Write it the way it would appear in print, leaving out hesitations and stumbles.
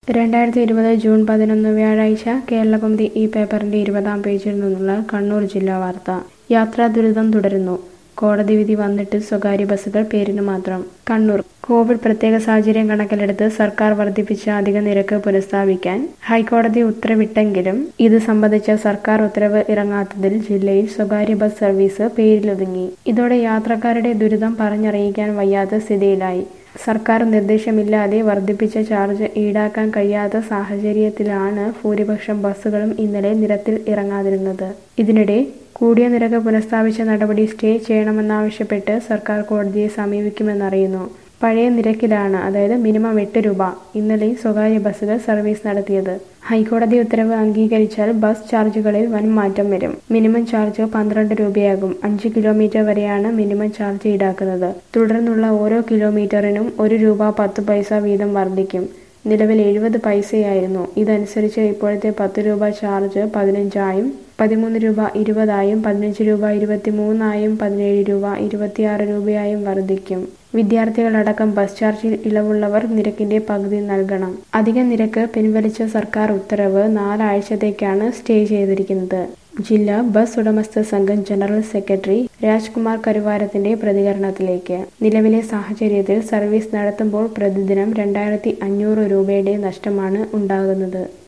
2020 June 11 വ്യാഴാഴ്ച കേരളകൗമുദി ഈ പേപ്പറിന്റെ 20-ാം പേജിൽ നിന്നുള്ള കണ്ണൂർ ജില്ലാ വാർത്ത. യാത്രാ ദുരിതം തുടരുന്നു. കോടതി വിധി വന്നിട്ട് സ്വകാര്യ ബസ്സുകൾ പേരിന് മാത്രം. കണ്ണൂർ. കോവിഡ് പ്രത്യേക സാഹചര്യം കണക്കിലെടുത്ത് സർക്കാർ വർദ്ധിപ്പിച്ച അധിക നിരക്ക് പുനഃസ്ഥാപിക്കാൻ ഹൈക്കോടതി ഉത്തരവിട്ടെങ്കിലും ഇത് സംബന്ധിച്ച സർക്കാർ ഉത്തരവ് ഇറങ്ങാത്തതിൽ ജില്ലയിൽ സ്വകാര്യ ബസ് സർവീസ് പേരിലൊതുങ്ങി. ഇതോടെ യാത്രക്കാരുടെ ദുരിതം പറഞ്ഞറിയിക്കാൻ വയ്യാത്ത സ്ഥിതിയിലായി. സർക്കാർ നിർദ്ദേശമില്ലാതെ വർദ്ധിപ്പിച്ച ചാർജ് ഈടാക്കാൻ കഴിയാത്ത സാഹചര്യത്തിലാണ് ഭൂരിപക്ഷം ബസ്സുകളും ഇന്നലെ നിരത്തിൽ ഇറങ്ങാതിരുന്നത്. ഇതിനിടെ കൂടിയ നിരക്ക് പുനഃസ്ഥാപിച്ച നടപടി സ്റ്റേ ചെയ്യണമെന്നാവശ്യപ്പെട്ട് സർക്കാർ കോടതിയെ സമീപിക്കുമെന്നറിയുന്നു. പഴയ നിരക്കിലാണ്, അതായത് മിനിമം 8 രൂപ, ഇന്നലെ സ്വകാര്യ ബസ്സുകൾ സർവീസ് നടത്തിയത്. ഹൈക്കോടതി ഉത്തരവ് അംഗീകരിച്ചാൽ ബസ് ചാർജുകളിൽ വൻ മാറ്റം വരും. മിനിമം ചാർജ് 12 രൂപയാകും. 5 കിലോമീറ്റർ വരെയാണ് മിനിമം ചാർജ് ഈടാക്കുന്നത്. തുടർന്നുള്ള ഓരോ കിലോമീറ്ററിനും 1 രൂപ 10 പൈസ വീതം വർദ്ധിക്കും. നിലവിൽ 70 പൈസയായിരുന്നു. ഇതനുസരിച്ച് ഇപ്പോഴത്തെ 10 രൂപ ചാർജ് 15 ആയും 13 രൂപ 20 ആയും 15 രൂപ 23 ആയും 17 രൂപ 26 രൂപയായും വർദ്ധിക്കും. വിദ്യാർത്ഥികളടക്കം ബസ് ചാർജിൽ ഇളവുള്ളവർ നിരക്കിന്റെ പകുതി നൽകണം. അധിക നിരക്ക് പിൻവലിച്ച സർക്കാർ ഉത്തരവ് 4 ആഴ്ചത്തേക്കാണ് സ്റ്റേ ചെയ്തിരിക്കുന്നത്. ജില്ലാ ബസ് ഉടമസ്ഥ സംഘം ജനറൽ സെക്രട്ടറി രാജ്കുമാർ കരുവാരത്തിന്റെ പ്രതികരണത്തിലേക്ക്. നിലവിലെ സാഹചര്യത്തിൽ സർവീസ് നടത്തുമ്പോൾ പ്രതിദിനം 2500 രൂപയുടെ നഷ്ടമാണ് ഉണ്ടാകുന്നത്.